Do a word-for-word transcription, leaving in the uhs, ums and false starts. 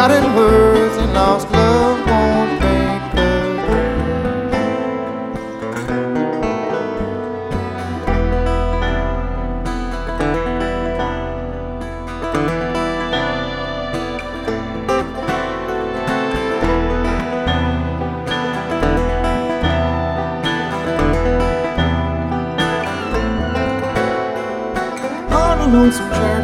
forgotten words and lost love won't make us. On a lonesome journey